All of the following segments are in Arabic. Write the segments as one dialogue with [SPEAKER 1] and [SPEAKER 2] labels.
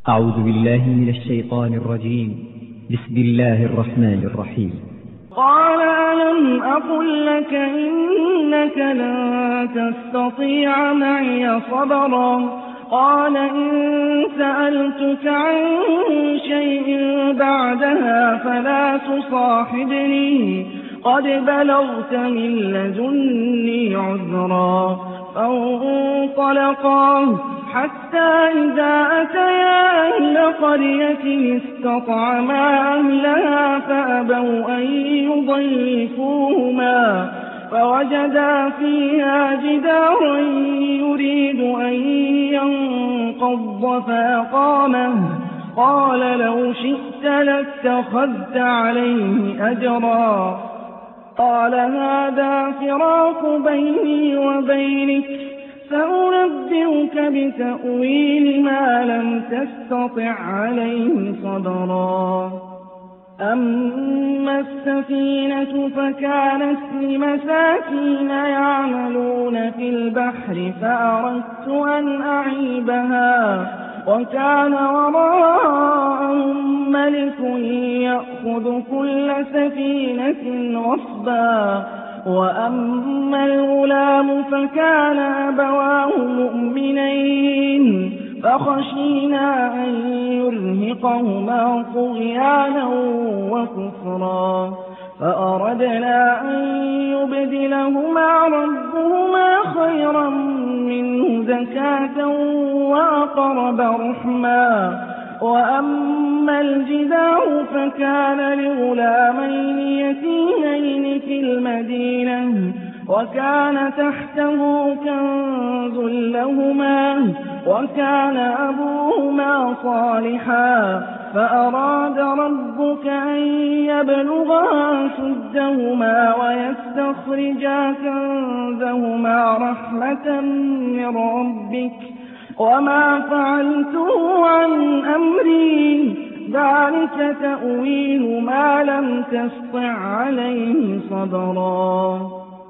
[SPEAKER 1] أعوذ بالله من الشيطان الرجيم. بسم الله الرحمن الرحيم.
[SPEAKER 2] قال ألم أقل لك إنك لن تستطيع معي صبرا قال إن سألتك عن شيء بعدها فلا تصاحبني قد بلغت من لدني عذرا. فانطلقا حتى إذا أتيا أهل قرية استطعما أهلها فأبوا أن يضيفوهما فوجدا فيها جدارا يريد أن ينقض فأقامه. قال لو شئت لاتخذت عليه أجرا. قال هذا فراق بيني وبينك سأنبئك بتأويل ما لم تستطع عليه صبرا. أما السفينة فكانت لمساكين يعملون في البحر فأردت أن أعيبها وكان وراءهم ملك يأخذ كل سفينة غصبا. وأما الغلام فكان أبواه مؤمنين فخشينا أن يرهقهما طغيانا وكفرا فأردنا أن يبدلهما ربهما خيرا منه زكاة وأقرب رحما. وأما الجدار فكان لغلامين يتيمين في المدينة وكان تحته كنز لهما وكان أبوهما صالحا فأراد ربك أن يبلغا أشدهما ويستخرجا كنزهما رحمة من ربك وما فعلته عن أمري ذلك تأويل ما لم تسطع عليه صبرا.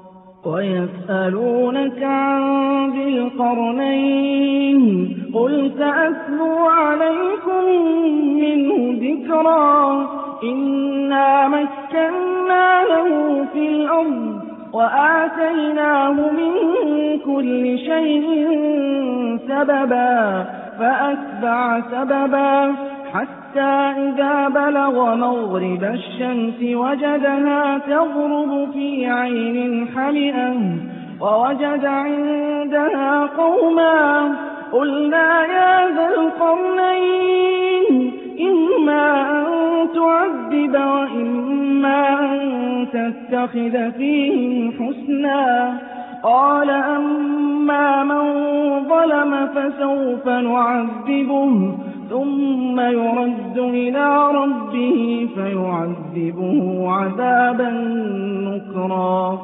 [SPEAKER 2] ويسألونك عن ذي القرنين قل سأتلو عليكم منه ذكرا. إنا مكنا له في الأرض وآتيناه من كل شيء سببا فأتبع سببا حتى إذا بلغ مغرب الشمس وجدها تغرب في عين حمئة ووجد عندها قوما قلنا يا ذا القرنين إما أن تعذب وإما أن تتخذ فيهم حسنا. قال أما من ظلم فسوف نعذبه ثم يرد إلى ربه فيعذبه عذابا نكرا.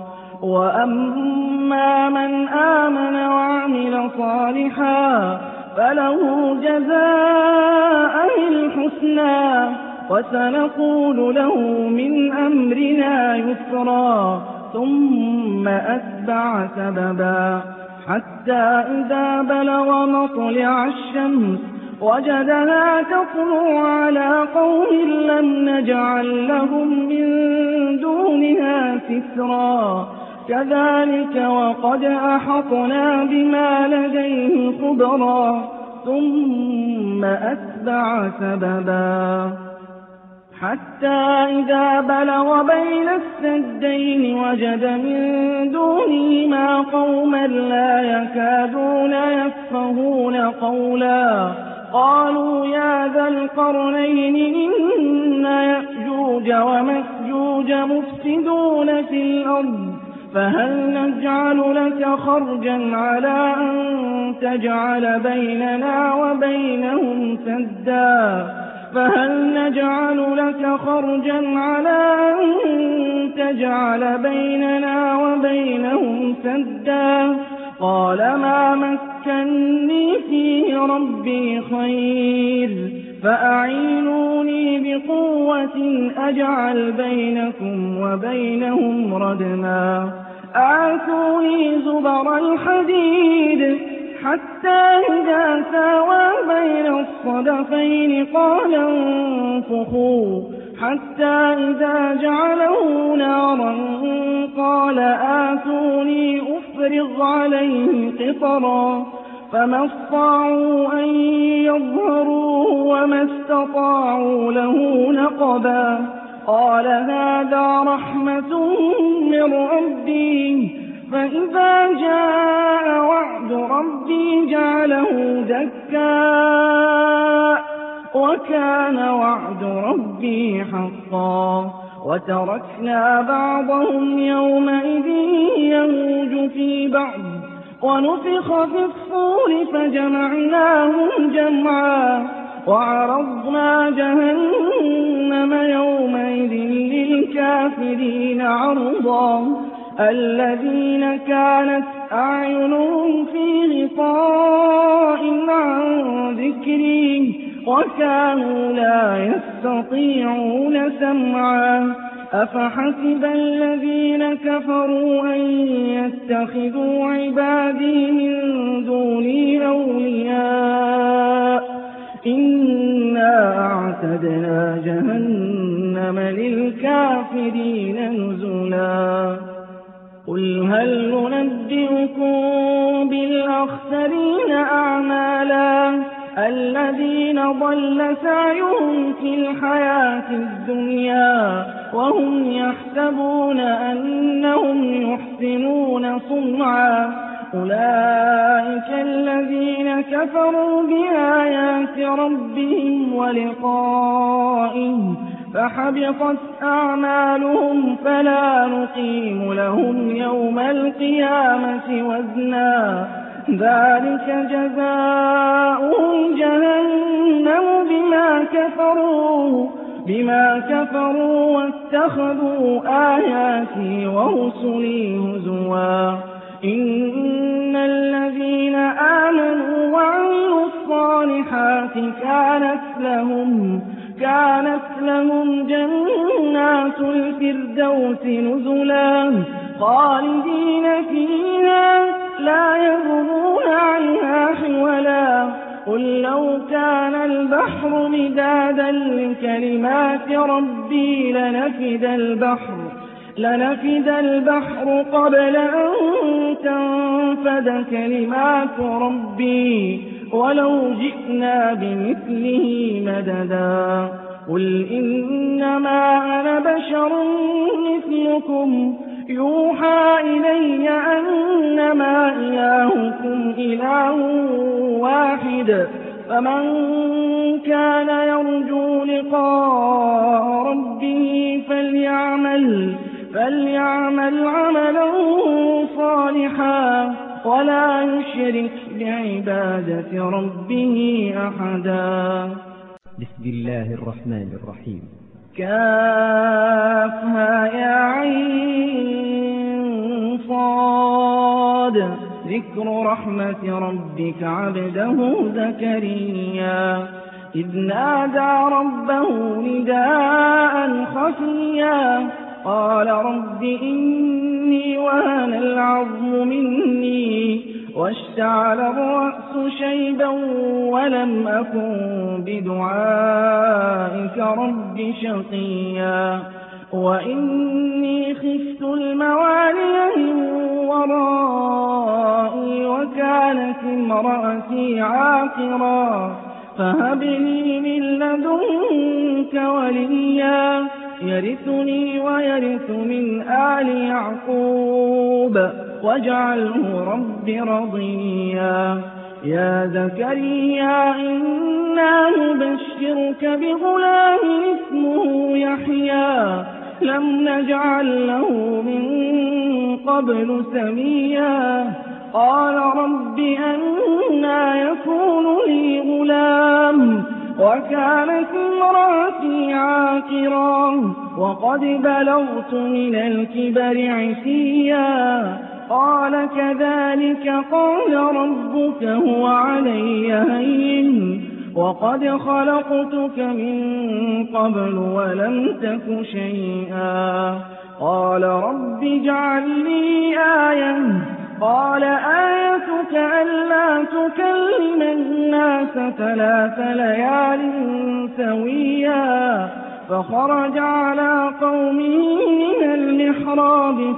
[SPEAKER 2] وأما من آمن وعمل صالحا فله جزاء الحسنى وسنقول له من أمرنا يسرا. ثم أتبع سببا حتى إذا بلغ مطلع الشمس وجدها تطلع على قوم لم نجعل لهم من دونها سترا. كذلك وقد أحطنا بما لديه خبرا. ثم أتبع سببا حتى إذا بلغ بين السدين وجد من دونهما قوما لا يكادون يفقهون قولا. قالوا يا ذا القرنين إن يأجوج ومأجوج مفسدون في الأرض فهل نجعل لك خرجا على أن تجعل بيننا وبينهم سدا فهل نجعل لك خرجا على أن تجعل بيننا وبينهم سدا. قال ما مكني فيه ربي خير فأعينوني بقوة أجعل بينكم وبينهم ردما. آتوني زبر الحديد حتى إذا ساوى بين الصدفين قال انفخوا حتى إذا جعله نارا قال آتوني أفرغ عليه قطرا فما استطاعوا أن يظهروه وما استطاعوا له نقبا قال هذا رحمة من ربي فإذا جاء وعد ربي جعله دكا وكان وعد ربي حقا وتركنا بعضهم يومئذ يموج في بعض ونفخ في الصور فجمعناهم جمعا وعرضنا جهنم يومئذ للكافرين عرضا الذين كانت أعينهم في غطاء عن ذكري وكانوا لا يستطيعون سمعا أفحسب الذين كفروا أن يتخذوا عبادي من دوني أولياء إنا أعتدنا جهنم للكافرين نزلا قل هل ننبئكم بالأخسرين أعمالا الذين ضل سعيهم في الحياة الدنيا وهم يحسبون أنهم يحسنون صنعا أولئك الذين كفروا بآيات ربهم ولقائه فحبطت أعمالهم فلا نقيم لهم يوم القيامة وزنا ذلك جزاؤهم جهنم بما كفروا واتخذوا آياتي ورسلي هزوا إن الذين آمنوا وعملوا الصالحات كانت لهم جنات الفردوس نزلا خالدين فيها لا يبغون عنها حولا قل لو كان البحر مدادا لكلمات ربي لنفد البحر قبل أن تنفد كلمات ربي ولو جئنا بمثله مددا قل إنما أنا بشر مثلكم يوحى إلي أنما إلهكم إله واحد فمن كان يرجو لقاء ربه فليعمل عملا صالحا ولا يشرك بعبادة ربه أحدا
[SPEAKER 1] بسم الله الرحمن الرحيم
[SPEAKER 2] كافها يا عين صاد ذكر رحمة ربك عبده زكريا إذ نادى ربه نداء خفيا قال رب إني وهن العظم مني واشتعل الرأس شيبا ولم أكن بدعائك رب شقيا وإني خفت الموالي من ورائي وكانت امرأتي عاقرا فهب لي من لدنك وليا يرثني ويرث من آل يعقوب واجعله رب رضيا يا زكريا إنا نبشرك بغلام اسمه يحيى لم نجعل له من قبل سميا قال رب أنى يكون لي غلام وكانت امرأتي عاقرا وقد بلغت من الكبر عتيا قال كذلك قال ربك هو علي هين وقد خلقتك من قبل ولم تك شيئا قال رب اجعل لي آية قال آيتك ألا تكلم الناس 3 ليال سويا فخرج على قومه من المحراب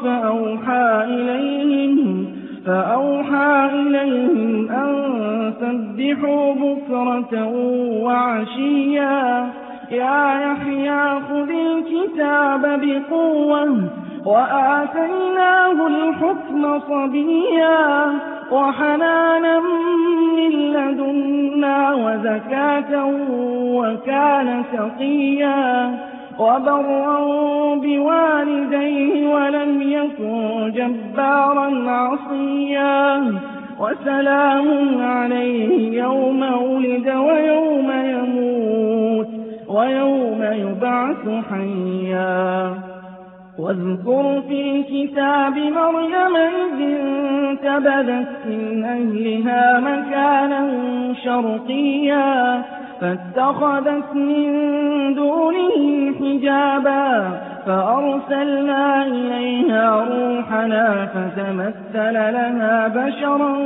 [SPEAKER 2] فأوحى إليهم أن سبحوا بكرة وعشيا يا يحيى خذ الكتاب بقوة وآتيناه الحكم صبيا وحنانا من لدنا وزكاة وكان تقيا وبرا بوالديه ولم يكن جبارا عصيا وسلام عليه يوم ولد ويوم يموت ويوم يبعث حيا واذكر في الكتاب مريم إذ انتبذت من أهلها مكانا شرقيا فاتخذت من دونهم حجابا فأرسلنا إليها روحنا فتمثل لها بشرا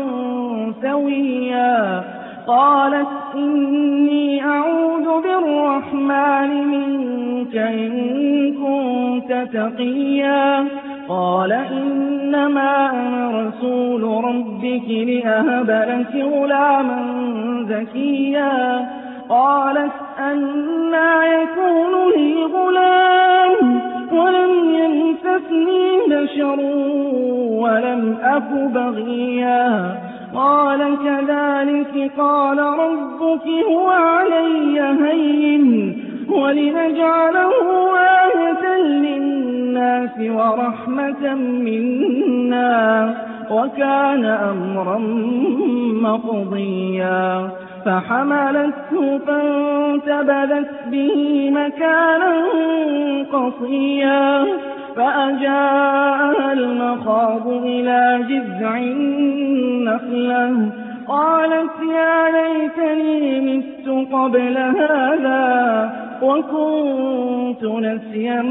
[SPEAKER 2] سويا قالت إني أعوذ بالرحمن منك إن كنت تقيا قال إنما أنا رسول ربك لأهب لك غلاما زكيا قالت أنى يكون لي غلام ولم يمسسني بشر ولم أك بغيا قال كذلك قال ربك هو علي هين ولنجعله آية للناس ورحمة منا وكان أمرا مقضيا فحملته فانتبذت به مكانا قصيا فأجاءها المخاض إلى جذع النخلة قالت يا ليتني مت قبل هذا وكنت نسيا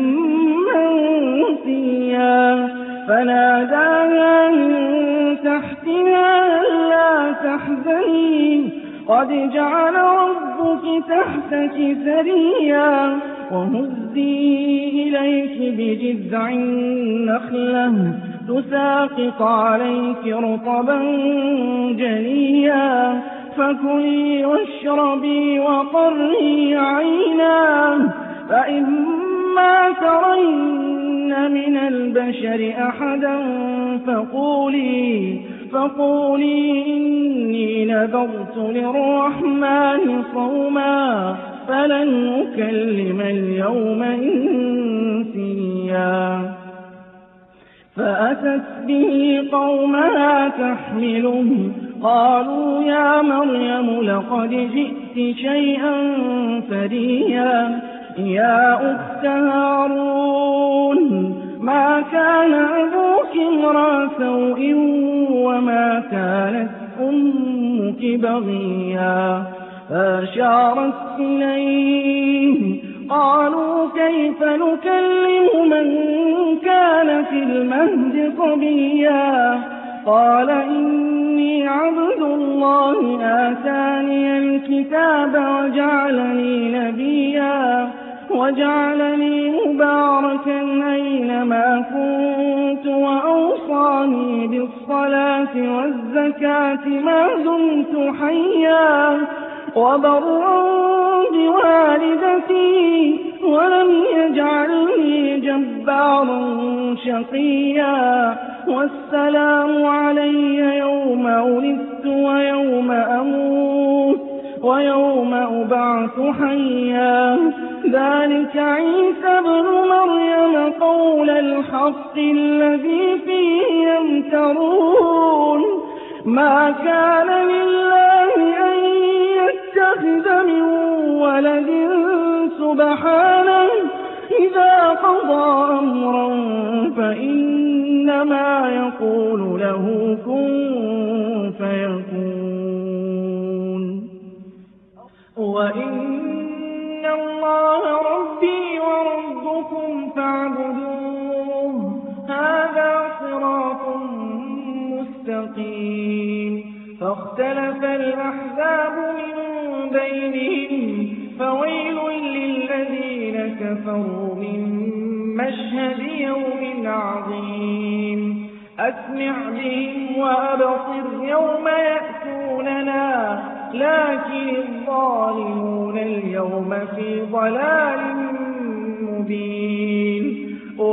[SPEAKER 2] منسيا فناداها من تحتها ألا تحزني قد جعل ربك تحتك سريا وهزي إليك بجذع النخلة تساقط عليك رطبا جنيا فكلي واشربي وقري عينا فإما ترين من البشر أحدا فقولي إني نذرت للرحمن صوما فلن أكلم اليوم إنسيا فأتت به قومها تحمله قالوا يا مريم لقد جئت شيئا فريا يا أخت هارون ما كان أبوك امرأ سوء وما كانت أمك بغيا فأشارت إليه قالوا كيف نكلم من كان في المهد صبيا قال إني عبد الله آتاني الكتاب وجعلني نبيا وجعلني مباركا أينما كنت وأوصاني بالصلاة والزكاة ما دمت حيا وبرا بوالدتي ولم يجعلني جبارا شقيا والسلام علي يوم ولدت ويوم أموت ويوم أبعث حيا ذلك عيسى ابن مريم قول الحق الذي فيه يمترون ما كان لله أن يتخذ من ولد سبحانه إذا قضى أمرا فإنما يقول له كن فيكون وإن الله ربي وربكم فاعبدوه هذا صراط مستقيم مستقيم فاختلف الأحزاب من بينهم فويل للذين كفروا من مشهد يوم عظيم أسمع بهم وأبصر يوم يأتوننا لكن الظالمون اليوم في ضلال مبين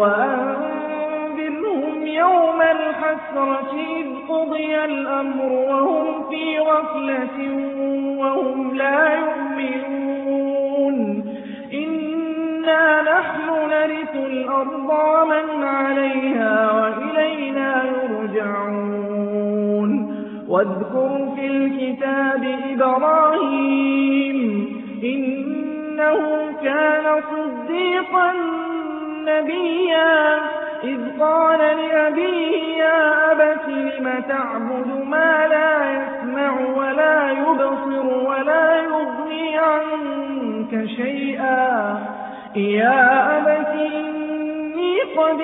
[SPEAKER 2] وأنذرهم يوم الحسرة إذ قضي الأمر وهم في غفلة وهم لا يؤمنون إنا نحن نرث الأرض ومن عليها وإلينا يرجعون واذكر في الكتاب إبراهيم إنه كان صديقا نبيا إذ قال لأبيه يا أبت لم تعبد ما لا يسمع ولا يبصر ولا يغني عنك شيئا يا أبت إني قد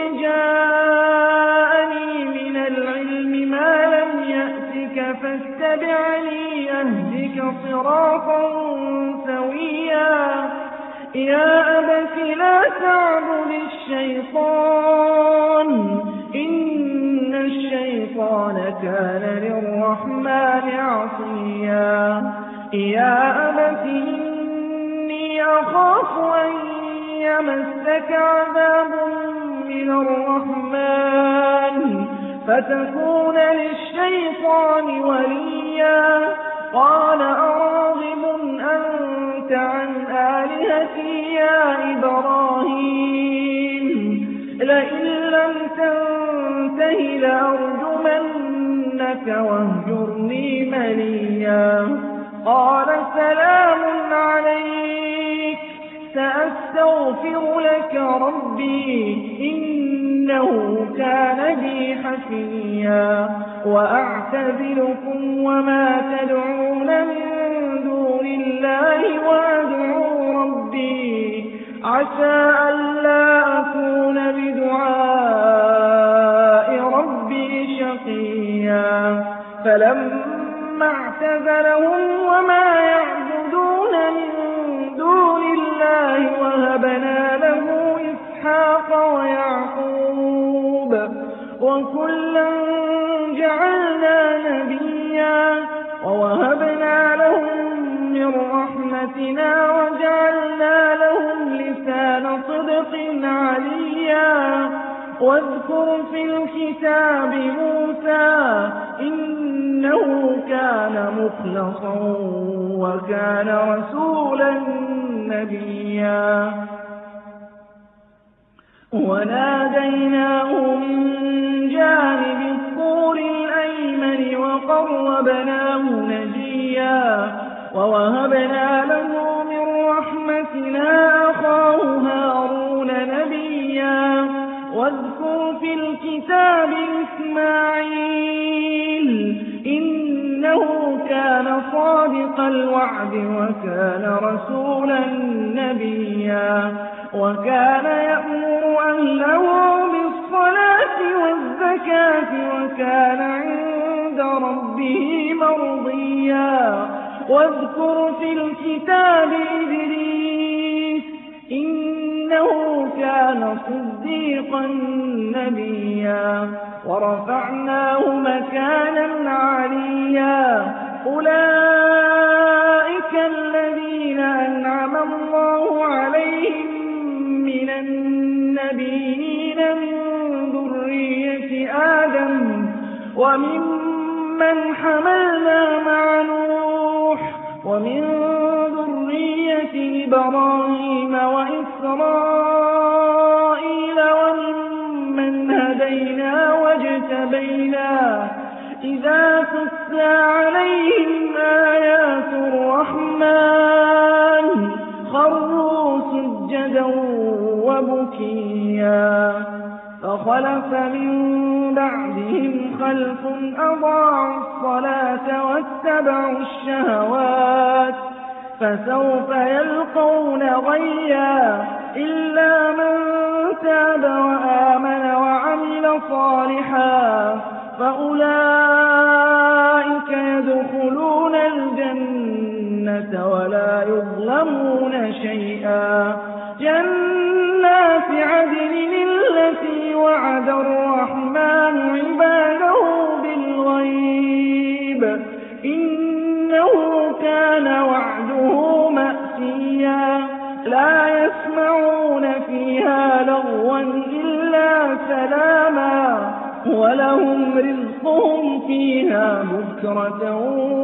[SPEAKER 2] جاءني من العلم ما لم يأتك فاتبعني أهدك صراطا سويا يا أبت لا تعبد الشيطان إن الشيطان كان للرحمن عصيا يا أبت إني أخاف أن يمسك عذاب من الرحمن فتكون للشيطان وليا قال أراغب أنت عن آلهتي يا إبراهيم لئن لم تنته لأرجمنك واهجرني مليا قال سلام عليك سأستغفر لك ربي إنه كان بي حفيا وأعتزلكم وما تدعون من دون الله وأدعو ربي عسى ألا أكون بدعاء ربي شقيا فلما اعتزلهم وما يعبدون من دون الله وهبنا له إسحاق ويعقوب وكلا جعلنا نبيا ووهبنا لهم من رحمتنا وجعلنا لهم لسان صدق عليا واذكر في الكتاب موسى إنه كان مخلصا وكان رسولا نبيا وناديناه من جانب الطور الأيمن وقربناه نجيا ووهبنا له من رحمتنا أخاه هارون نبيا واذكر في الكتاب إسماعيل إنه كان صادق الوعد وكان رسولا نبيا وكان يأمر أهله بالصلاة والزكاة وكان عند ربه مرضيا واذكر في الكتاب إدريس إنه كان صديقا نبيا ورفعناه مكانا عليا أولئك الذين أنعم الله عليهم من النبيين من ذرية آدم وممن حملنا مع نوح ومن ذرية إبراهيم وإسرائيل وممن هدينا واجتبينا إذا تتلى عليهم آيات الرحمن خروا سجدا وبكيا فخلف من بعدهم خلف أضاعوا الصلاة واتبعوا الشهوات فسوف يلقون غيا إلا من تاب وآمن وعمل صالحا فأولئك الجنة ولا يظلمون شيئا جنات عدن التي وعد الرحمن عباده بالغيب إنه كان وعده مأتيا لا يسمعون فيها لغوا إلا سلاما ولهم رزقهم فيها بكرة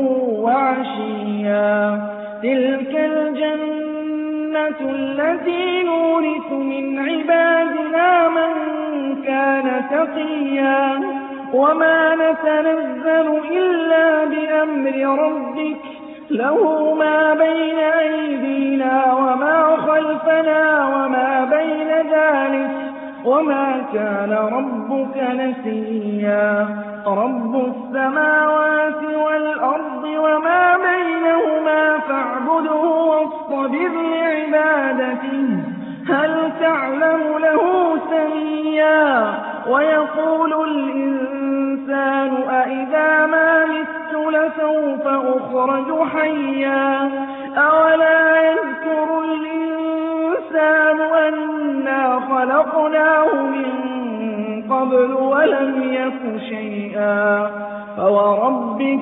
[SPEAKER 2] وعشيا تلك الجنة التي نورث من عبادنا من كان تقيا وما نتنزل إلا بأمر ربك له ما بين أيدينا وما خلفنا وما بين ذلك وما كان ربك نسيا رب السماوات والأرض وما بينهما فاعبده واصطبر لعبادته هل تعلم له سميا ويقول الإنسان أإذا ما مت لسوف أخرج حيا أولا يذكر الإنسان أنا خلقناه من قبل ولم يك شيئا فوربك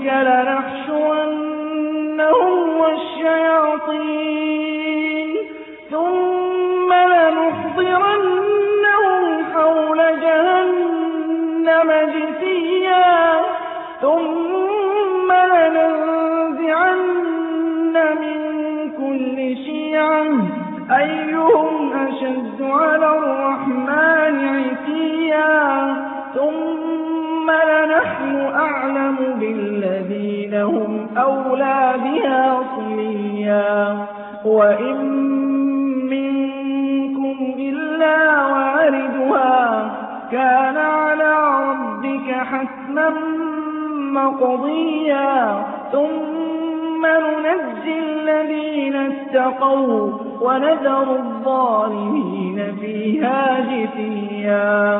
[SPEAKER 2] لنحشرنهم والشياطين ثم لنحضرنهم حول جهنم جثيا ثم لننزعن من كل شيعة أيهم أشد على الرحمن عتيا ثم لنحن أعلم بالذين هم أولى بها صليا وإن منكم إلا واردها كان على ربك حتما مقضيا ثم ننجي الذين اتقوا ونذر الظالمين فيها جثيا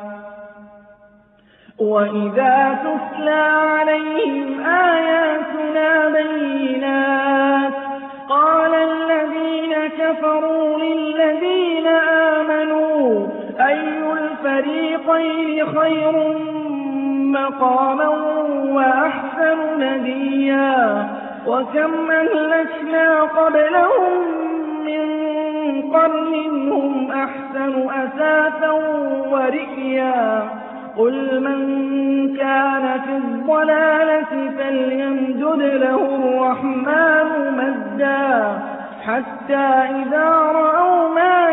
[SPEAKER 2] وإذا تتلى عليهم آياتنا بينات قال الذين كفروا للذين آمنوا أي الفريقين خير مقاما وأحسن نديا وكم أهلكنا قبلهم من قرن هم أحسن أثاثا ورئيا قل من كان في الضلالة فليمدد له الرحمن مدا حتى إذا رأوا ما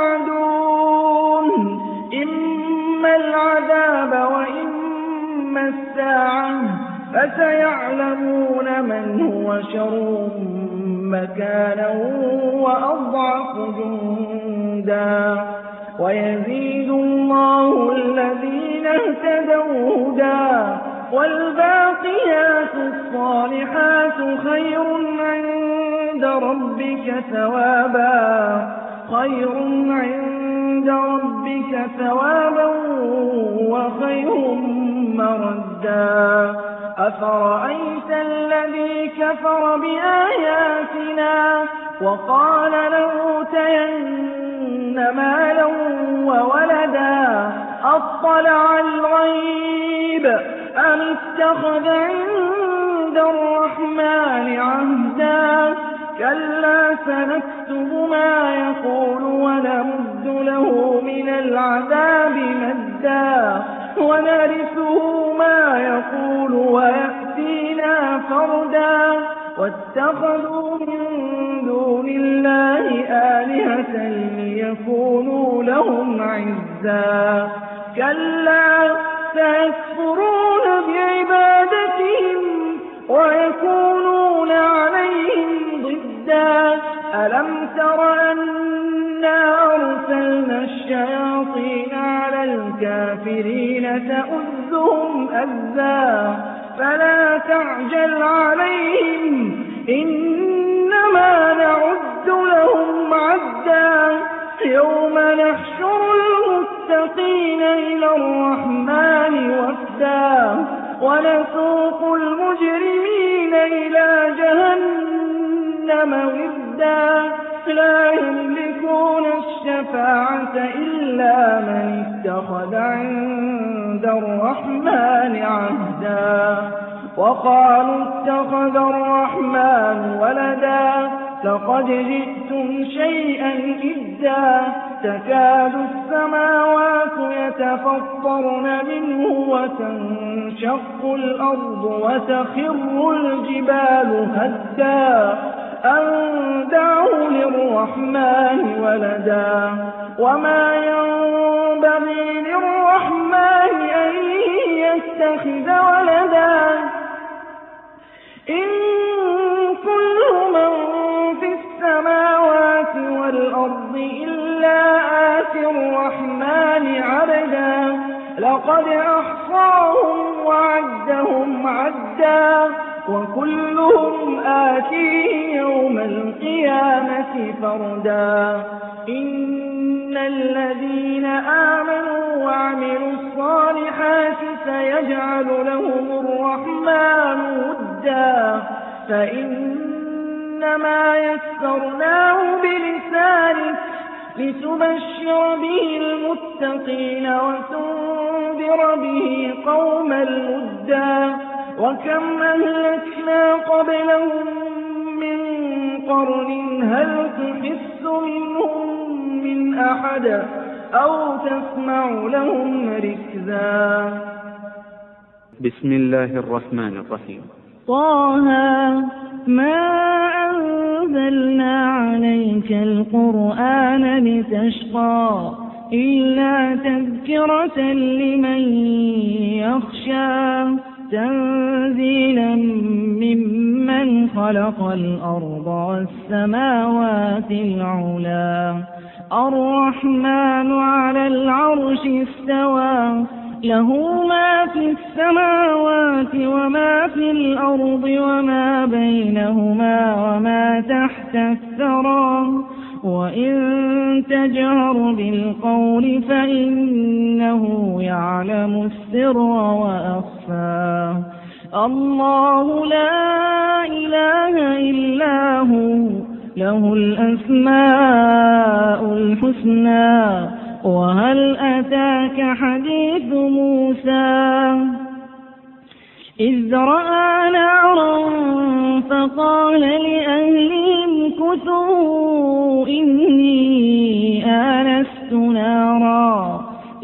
[SPEAKER 2] يوعدون إما العذاب وإما الساعة فسيعلمون من هو شر مكانا وأضعف جندا ويزيد الله الذين اهتدوا هدى والباقيات الصالحات خير عند ربك ثوابا وخير مردا أفرأيت الذي كفر بآياتنا وقال لأوتين مالا وولدا أطلع الغيب أم اتخذ عند الرحمن عهدا كلا سنكتب ما يقول ونمد له من العذاب مدا ونرثه ما يقول ويأتينا فردا واتخذوا من دون الله آلهة ليكونوا لهم عزا كلا سيكفرون بعبادتهم ويكونون عليهم ضدا ألم تر أنا أرسلنا الشياطين على الكافرين تؤذهم أذى فلا تعجل عليهم إنما نعد لهم عدا يوم نحشر المتقين إلى الرحمن وفدا ونسوق المجرمين إلى جهنم جهنم وردا لا يملكون الشفاعة إلا من اتخذ عند الرحمن عهدا وقالوا اتخذ الرحمن ولدا لقد جئتم شيئا إدا تكاد السماوات يتفطرن منه وتنشق الأرض وتخر الجبال هدا أن دعوا للرحمن ولدا وما ينبغي للرحمن أن يتخذ ولدا إن كل من في السماوات والأرض إلا آتي الرحمن عبدا لقد أحصاهم وعدهم عدا وكلهم آتيه يوم القيامة فردا إن الذين آمنوا وعملوا الصالحات سيجعل لهم الرحمن ودا فإنما يسرناه بلسانك لتبشر به المتقين وتنذر به قوما لدا وكم أهلكنا قبلهم من قرن هل تحس منهم من أحد أو تسمع لهم ركزا.
[SPEAKER 3] بسم الله الرحمن الرحيم.
[SPEAKER 4] طه ما أنزلنا عليك القرآن لتشقى إلا تذكرة لمن يخشى تنزيلا ممن خلق الأرض والسماوات العلا الرحمن على العرش استوى له ما في السماوات وما في الأرض وما بينهما وما تحت الثرى وإن تجهر بالقول فإنه يعلم السر وأخفى الله لا إله إلا هو له الأسماء الحسنى وهل أتاك حديث موسى إذ رأى نارا فقال لأهلهم كثوا إني آنست نارا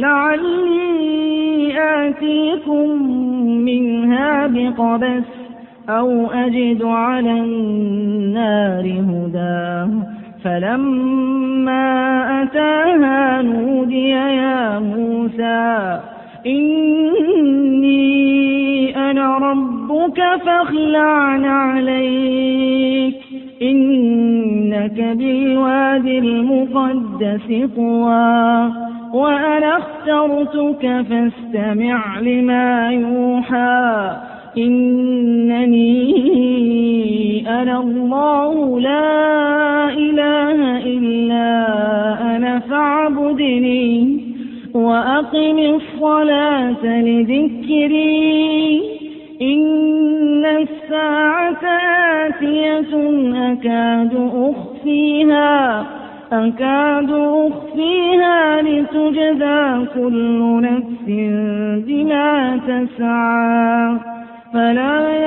[SPEAKER 4] لعلي آتيكم منها بقبس أو أجد على النار هدى فلما أتاها نودي يا موسى إني أنا ربك فاخلع نعليك إنك بالواد المقدس طوى وأنا اخترتك فاستمع لما يوحى إنني أنا الله لا إله إلا أنا فاعبدني وأقم الصلاة لذكري إن الساعة آتية أكاد أخفيها لتجزى كل نفس بما تسعى فلا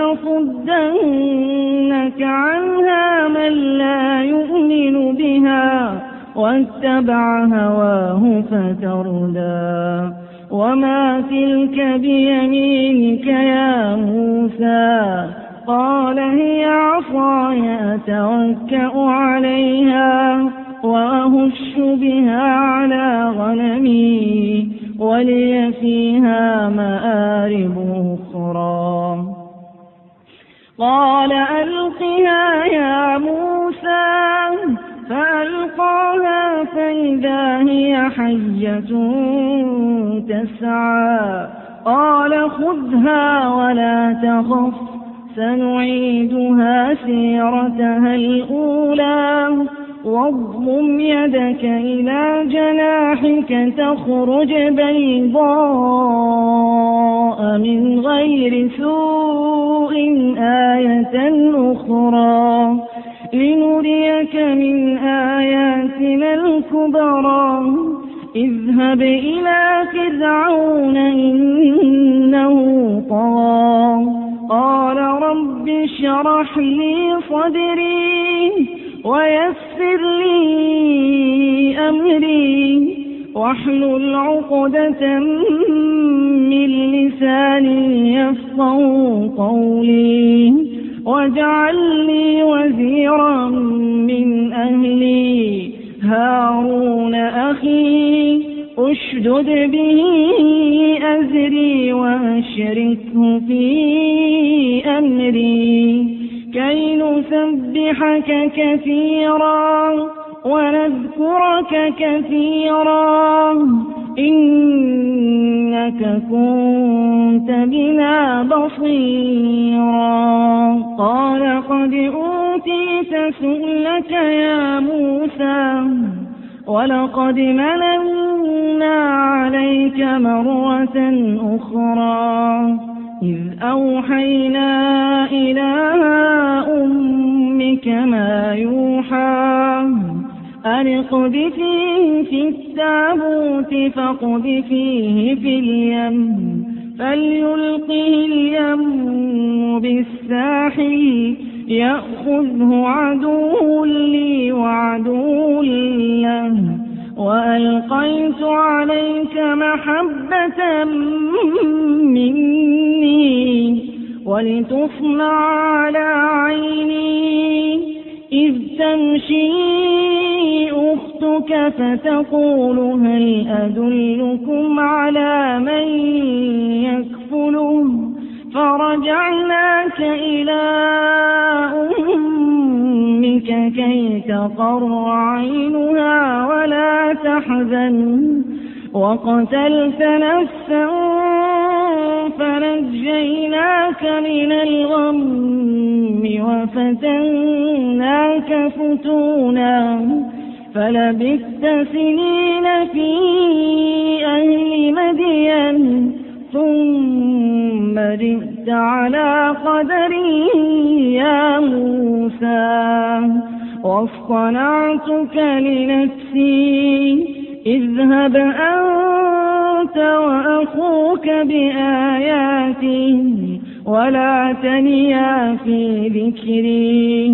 [SPEAKER 4] يصدنك عنها من لا يؤمن بها واتبع هواه فتردى وما تلك بيمينك يا موسى قال هي عصاي أتوكأ عليها وأهش بها على غنمي ولي فيها مآرب أخرى قال ألقها يا موسى فألقاها فإذا هي حية تسعى قال خذها ولا تخف سنعيدها سيرتها الأولى واضمم يدك إلى جناحك تخرج بيضاء من غير سوء آية أخرى لنريك من آياتنا الكبرى اذهب إلى فرعون إنه طغى قال رب اشرح لي صدري ويسر لي أمري واحلل عقدة من لساني يفقهوا قولي واجعل لي وزيرا من أهلي هارون أخي أشدد به أزري وأشركه في أمري كي نسبحك كثيرا ونذكرك كثيرا إنك كنت بنا بصيرا قال قد أوتيت سؤلك يا موسى ولقد مننا عليك مرة أخرى إذ أوحينا إلى أمك ما يوحى أن اقذفيه في التابوت فاقذفيه في اليم فليلقه اليم بالساحل يأخذه عدو لي وعدو له وألقيت عليك محبة مني ولتصنع على عيني إذ تمشي أختك فتقول هل أدلكم على من يكفله فرجعناك إلى أمك كي تقر عينها ولا تحزن وقتلت نفسا فنجيناك من الغم وفتناك فتونا فلبثت سنين في أهل مدين ثم جئت على قدري يا موسى واصطنعتك لنفسي اذهب أنت وأخوك بآياتي ولا تنيا في ذكري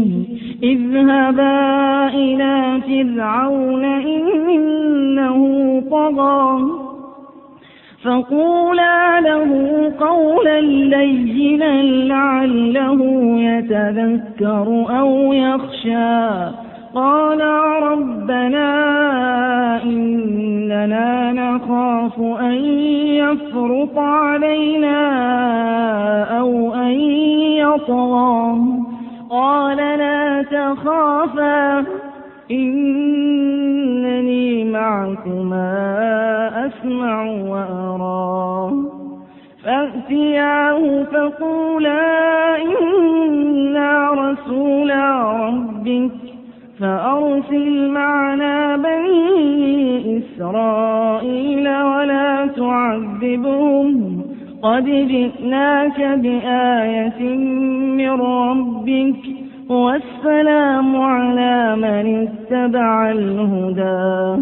[SPEAKER 4] اذهبا إلى فرعون إنه طغى فقولا له قولا لينا لعله يتذكر أو يخشى قال ربنا إننا نخاف أن يفرط علينا أو أن يطغى قال لا تخافا إنني معكما أسمع وأرى فأتياه فقولا إنا رسولا ربك فأرسل معنا بني إسرائيل ولا تعذبهم قد جئناك بآية من ربك والسلام على من اتبع الهدى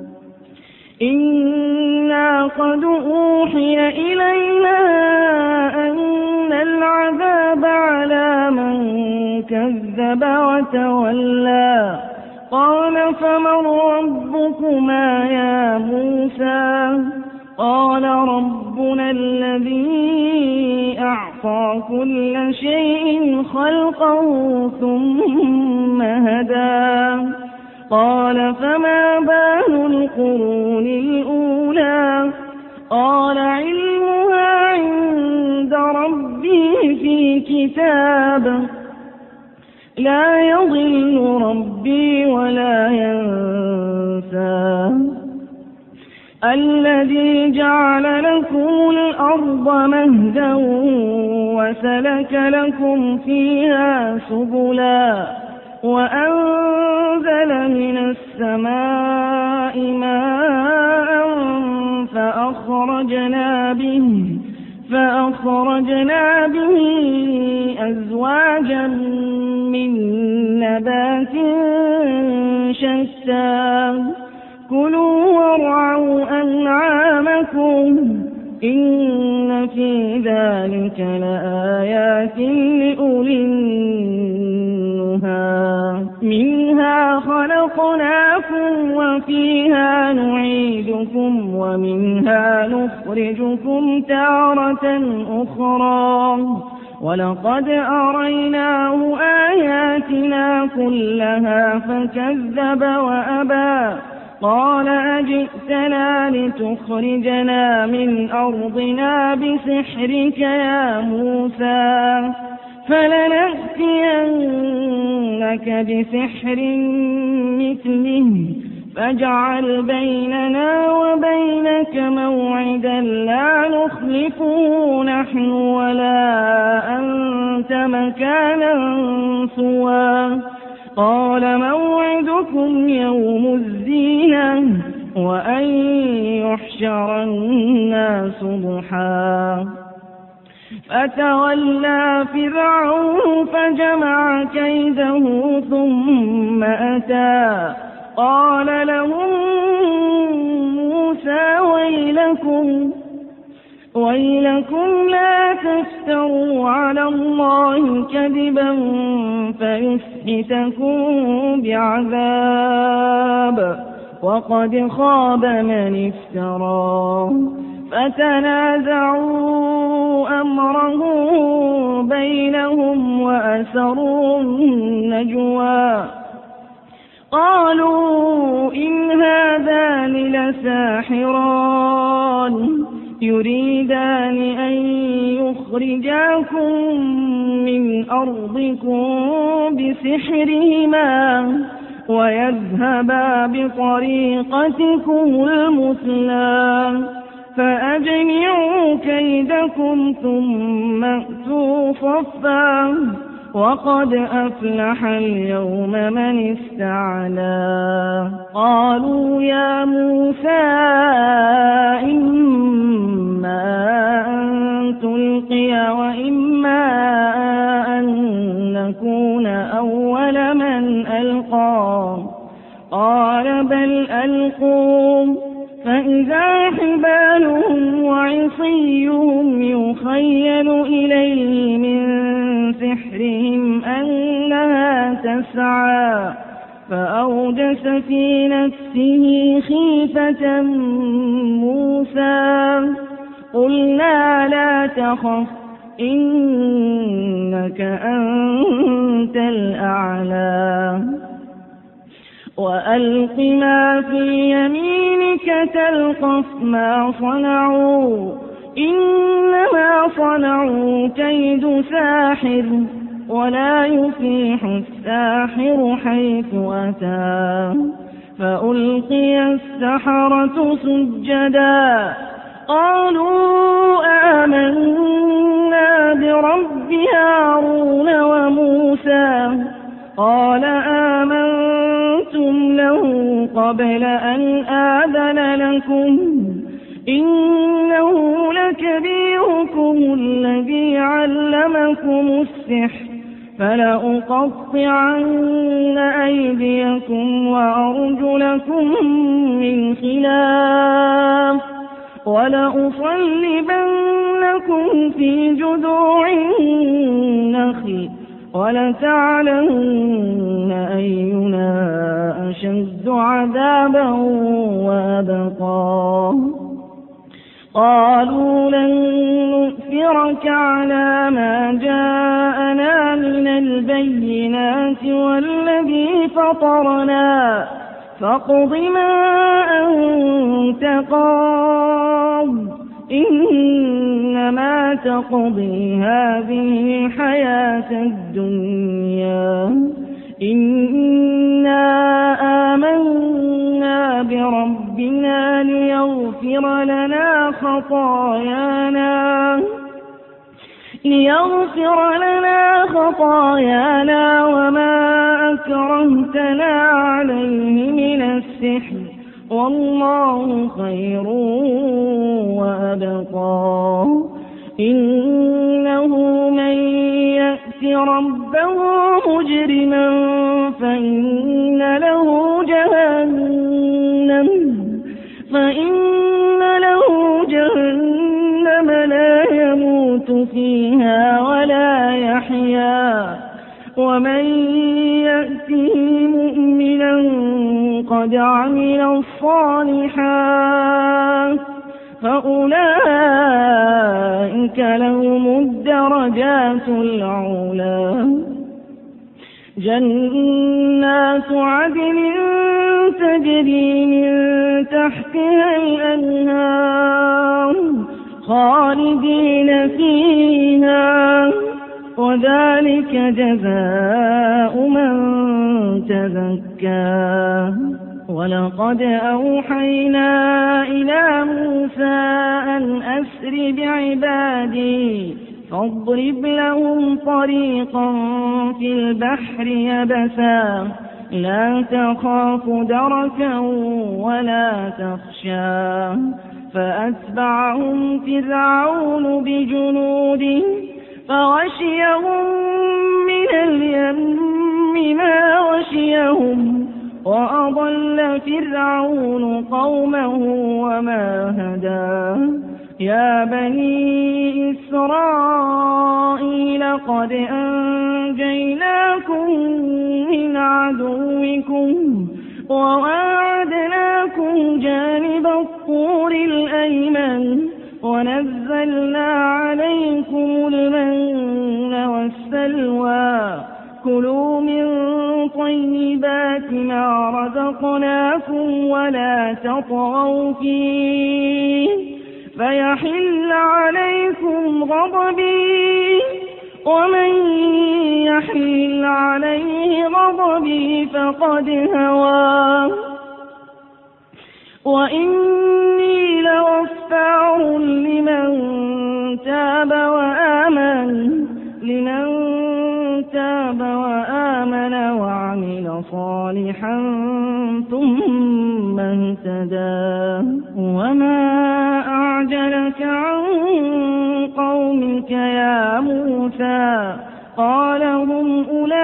[SPEAKER 4] إنا قد أوحي إلينا أن العذاب على من كذب وتولى قال فمن ربكما يا موسى قال ربنا الذي أعطى كل شيء خلقه ثم هدى قال فما بال القرون الأولى قال علمها عند ربي في كتاب لا يضل ربي ولا ينسى الذي جعل لكم الأرض مهدا وسلك لكم فيها سبلا وأنزل من السماء ماء فأخرجنا به أزواجا من نبات شتى كلوا وارعوا أنعامكم إن في ذلك لآيات لأولي النهى منها خلقناكم وفيها نعيدكم ومنها نخرجكم تارة أخرى ولقد أريناه آياتنا كلها فكذب وأبى قال أجئتنا لتخرجنا من أرضنا بسحرك يا موسى فلنأتينك بسحر مثله فاجعل بيننا وبينك موعدا لا نخلفه نحن ولا أنت مكانا سوى قال موعدكم يوم الزينة وأن يحشر الناس ضحى فتولى فرعون فجمع كيده ثم أتى قال لهم موسى ويلكم لا تفتروا على الله كذبا فيسحتكم بعذاب وقد خاب من افترى فتنازعوا أمرهم بينهم وأسروا النجوى قالوا إن هذان لساحران يريدان أن يخرجاكم من أرضكم بسحرهما ويذهبا بطريقتكم المثلى فأجمعوا كيدكم ثم أتوا صفا وقد أفلح اليوم من استعلى قالوا يا موسى إما أن تلقي وإما أن نكون أول من ألقى قال بل ألقوا فإذا حبالهم وعصيهم يخيل إليه من سحرهم أنها تسعى فأوجس في نفسه خيفة موسى قلنا لا تخف إنك أنت الأعلى وألق ما في يمينك تلقف ما صنعوا إنما صنعوا كيد ساحر ولا يفلح الساحر حيث أتى فألقي السحرة سجدا قالوا آمنا برب هارون وموسى قال آمنتم له قبل أن آذن لكم إنه لكبيركم الذي علمكم السحر فلأقطعن أيديكم وأرجلكم من خلاف ولأصلبنكم في جذوع النخل ولتعلمن أينا أشد عذابا وأبقى قالوا لن نؤثرك على ما جاءنا من البينات والذي فطرنا فاقض ما أنت قاض إنما تقضي هذه الحياة الدنيا إنا آمنا بربنا ليغفر لنا خطايانا وما أكرهتنا عليه من السحر والله خير وأبقى إنه من يأت يأت ربه مجرما فإن له جهنم لا يموت فيها ولا يحيا ومن يأته مؤمنا قد عمل الصالحات فأولئك لهم الدرجات العلى جنات عدن تجري من تحتها الأنهار خالدين فيها وذلك جزاء من تزكى ولقد أوحينا إلى موسى أن أسر بعبادي فاضرب لهم طريقا في البحر يبسا لا تخاف دركا ولا تخشى فأتبعهم فرعون بجنوده فغشيهم من اليم ما غشيهم وأضل فرعون قومه وما هدى يا بني إسرائيل قد أنجيناكم من عدوكم وواعدناكم جانب الطور الأيمن ونزلنا عليكم المن والسلوى كلوا من طيبات ما رزقناكم ولا تطغوا فيه فيحل عليكم غضبي ومن يحل عليه غضبي فقد هوى وإني لغفار لمن تاب وآمن وعمل صالحا ثم اهتدى وما أعجلك عن قومك يا موسى قال هم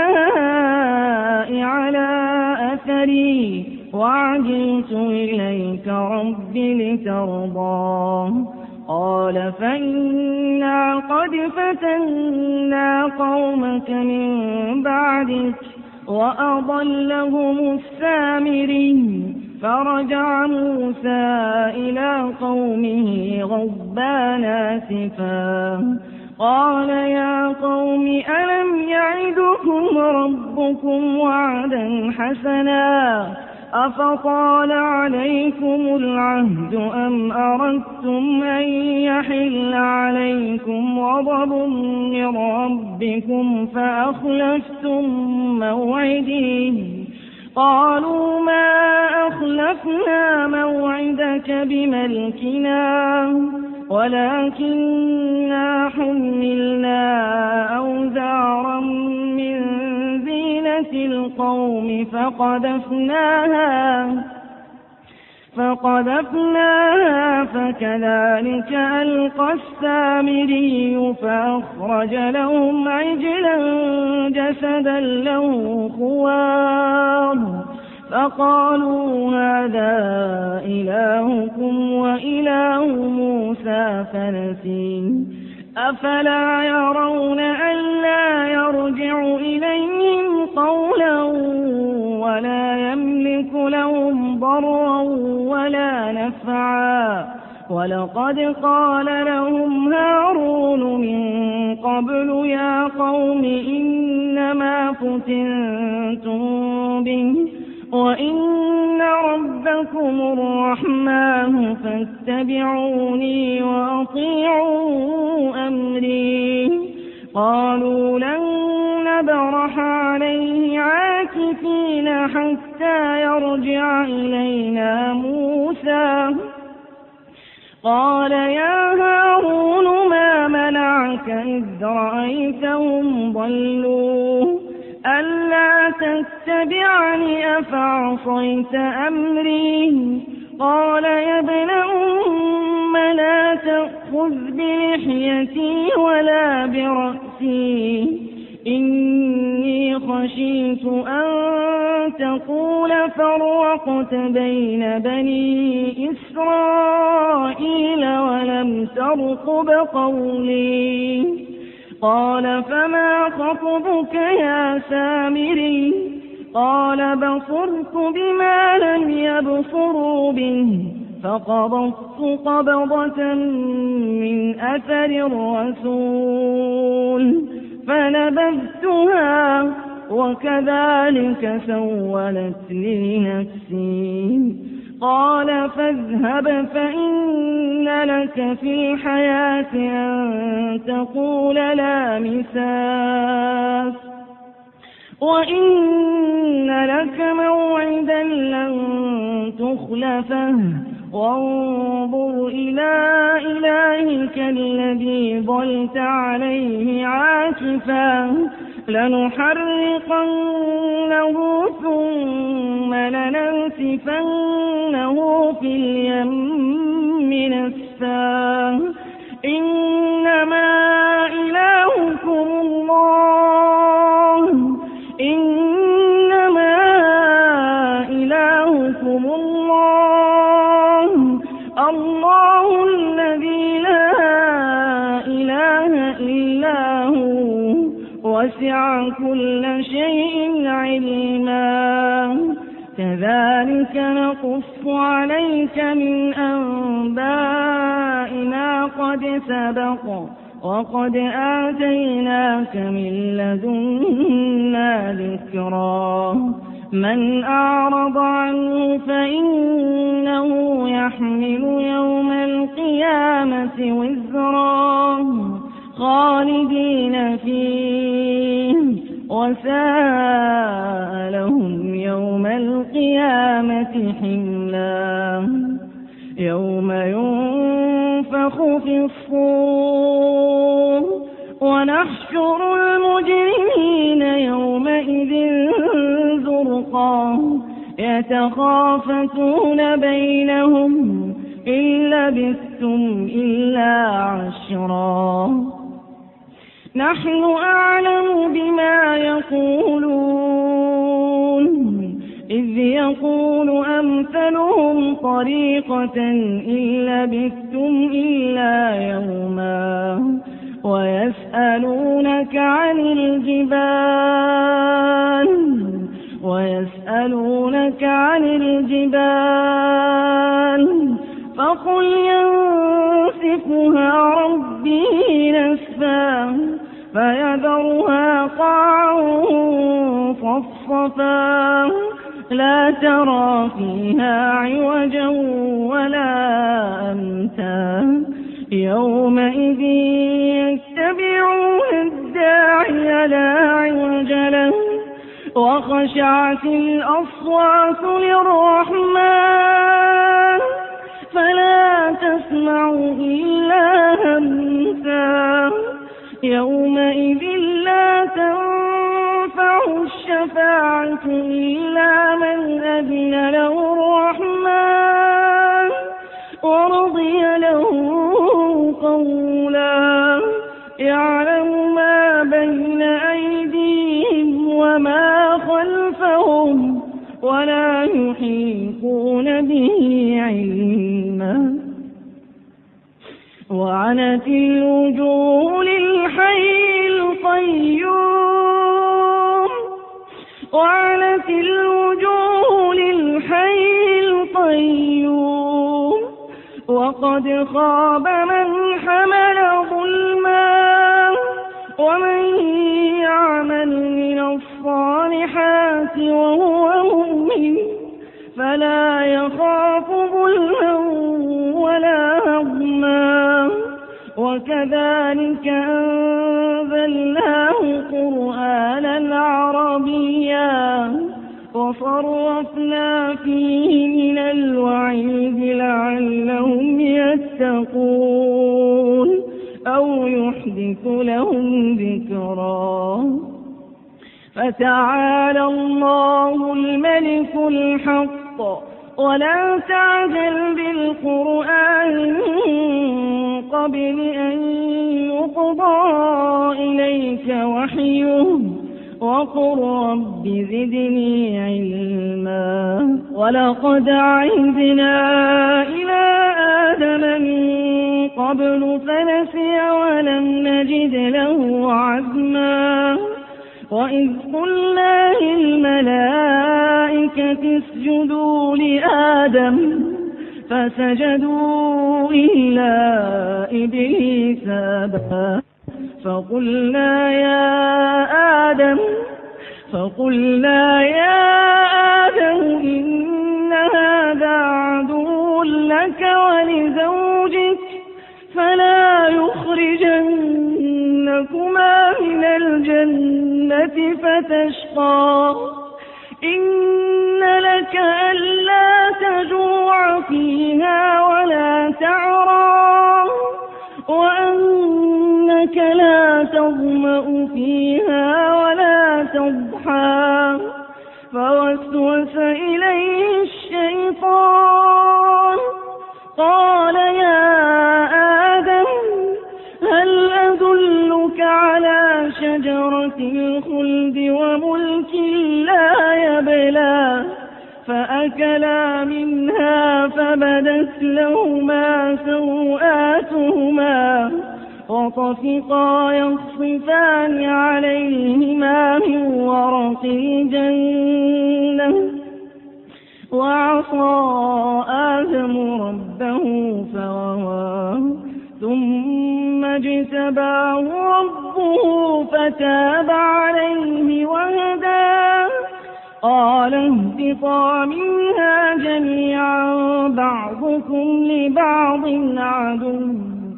[SPEAKER 4] أولئك على أثري وعجلت إليك رب لترضى قال فإنا قد فتنا قومك من بعدك وأضلهم السامري فرجع موسى إلى قومه غضبان آسفا قال يا قوم ألم يعدكم ربكم وعدا حسنا أفطال عليكم العهد أم أردتم أن يحل عليكم غضب من ربكم فأخلفتم موعدي قالوا ما أخلفنا موعدك بملكنا ولكننا حملنا أوزارا من زينة القوم فقذفناها فكذلك ألقى السامري فأخرج لهم عجلا جسدا له خوار فقالوا هذا إلهكم وإله موسى فنسي أفلا يرون ألا يرجع إليهم قولا ولا يملك لهم ضرا ولا نفعا ولقد قال لهم هارون من قبل يا قوم إنما فتنتم به وإن ربكم الرحمن فاتبعوني وأطيعوا أمري قالوا لن نبرح عليه عاكفين حتى يرجع إلينا موسى قال يا هارون ما منعك إذ رأيتهم ضلوا ألا تتبعني أفعصيت أمري قال يا ابن أم لا تأخذ بلحيتي ولا برأسي إني خشيت أن تقول فرقت بين بني إسرائيل ولم ترقب قولي. قال فما خطبك يا سامري؟ قال بصرت بما لم يبصروا به فقبضت قبضة من أثر الرسول فنبذتها وكذلك سولت لي نفسي. قال فاذهب فإن لك في الحياة أن تقول لا مساس وإن لك موعدا لن تخلفه وانظر إلى إلهك الذي ظلت عليه عاكفا لنحرقنه ثم لننسفنه في اليم نسفا. إنما إلهكم الله إنما إلهكم الله الذي لا إله إلا هو وسع كل شيء علما. كذلك نقص عليك من أنباء ما قد سبق وقد آتيناك من لدنا ذكرا. من أعرض عنه فإنه يحمل يوم القيامة وزرا خالدين فيه وساء لهم يوم القيامة حملا. يوم ينفخ في الصور ونحشر المجرمين يومئذ زرقا يتخافتون بينهم إن لبثتم إلا عشرا. نحن أعلم بما يقولون إذ يقول أمثلهم طريقة إن لبثتم إلا يوما ويسألونك عن الجبال فقل ينسفها ربي نسفا فيذرها قاعا صفصفا لا ترى فيها عوجا ولا أمتا. يومئذ يتبعون الداعي لا عوج له وخشعت الأصوات للرحمن فلا تسمع إلا همسا. يومئذ لا تنفع الشفاعة إلا من أذن له الرحمن ورضي له قولا. يعلم ما بين أيديهم وما خلفهم ولا يحيطون به علما. وعنت الوجوه للحي القيوم وقد خاب من حمل ظلما ومن يعمل من الصالحات وهو مؤمن فلا يخاف ظلما ولا هضما. وكذلك أنزلناه قرآنا عربيا وصرفنا فيه من الوعيد لعلهم يتقون أو يحدث لهم ذكرا. فتعالى الله الملك الحق ولا تعجل بالقرآن من قبل أن يقضى إليك وحيه وقل رب زدني علما. ولقد عهدنا إلى آدم من قبل فنسي ولم نجد له عزما. وإذ قلنا للملائكة اسجدوا لآدم فسجدوا إلا إبليس أبى فقلنا يا آدم إن هذا عدو لك ولزوجك فلا يخرجنكما من الجنة فتشقى. إن لك ألا تجوع فيها ولا تعرى وأنك لا تظمأ فيها ولا تضحى. فوسوس إليه الشيطان قال يا آدم هل أدلك على شجرة الخلد وملك لا يبلى. فأكلا منها فبدت لهما سوآتهما وطفقا يخصفان عليهما من ورق الجنة. وعصى آدم ربه فغوى ثم اجتباه ربه فتاب عليه وهدى. قال اهبطا منها جميعا بعضكم لبعض عدو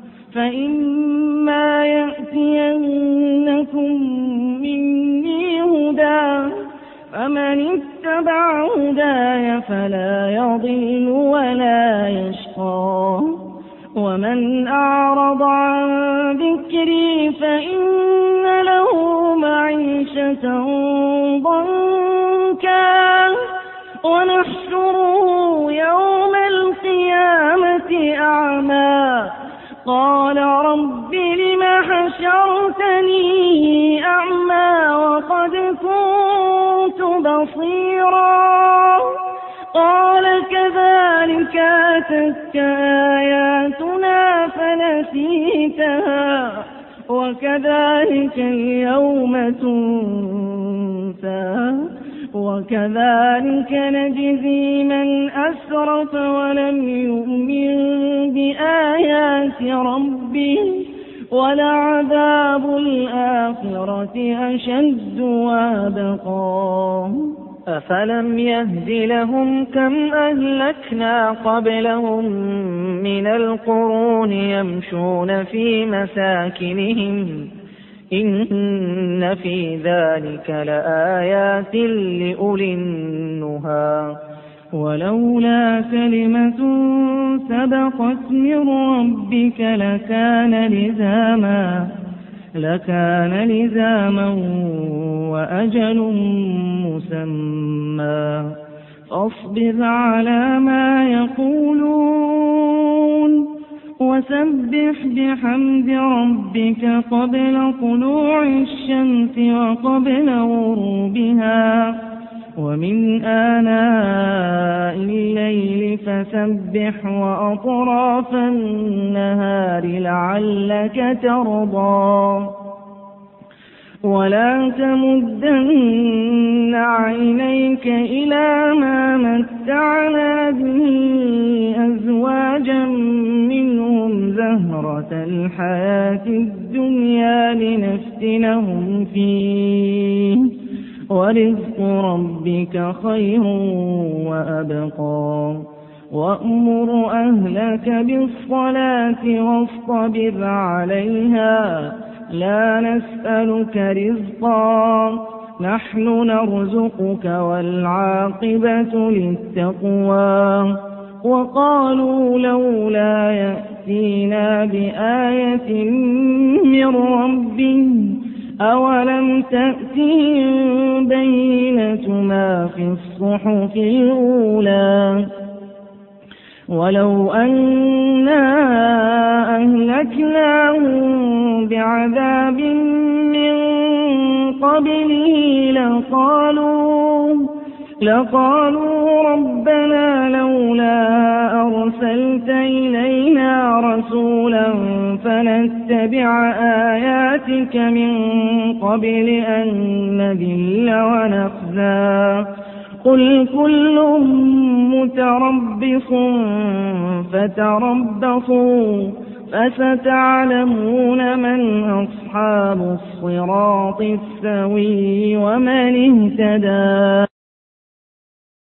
[SPEAKER 4] فإما يأتينكم مني هدى فمن اتبع هداي فلا يضل ولا يشقى. ومن أعرض عن ذكري فإن له معيشة ضنكا ونحشره يوم القيامة أعمى. قال رب لم حشرتني أعمى وقد كنت بصيرا. قال كذلك أتتك آياتنا فنسيتها وكذلك اليوم تنسى وكذلك نجزي من أسرف ولم يؤمن بآيات ربه ولعذاب الآخرة أشد وأبقى.
[SPEAKER 2] أفلم يهد لهم كم أهلكنا قبلهم من القرون يمشون في مساكنهم إن في ذلك لآيات لأولي النهى.
[SPEAKER 4] ولولا كلمة سبقت من ربك لكان لزاما وأجل مسمى. فاصبر على ما يقولون وسبح بحمد ربك قبل طلوع الشمس وقبل غروبها ومن آناء الليل فسبح وأطراف النهار لعلك ترضى. ولا تمدن عينيك إلى ما متعنا به أزواجا منهم زهرة الحياة الدنيا لنفتنهم فيه ورزق ربك خير وأبقى. وأمر أهلك بالصلاة واصطبر عليها لا نسألك رزقا نحن نرزقك والعاقبة للتقوى. وقالوا لولا يأتينا بآية من ربه أولم تأتهم بينة ما في الصحف الأولى. ولو أنا أهلكناهم بعذاب من قبله لقالوا ربنا لولا أرسلت إلينا رسولا فنتبع آياتك من قبل أن نذل ونخزى قل كل متربص فتربصوا فستعلمون من أصحاب الصراط السوي ومن اهتدى.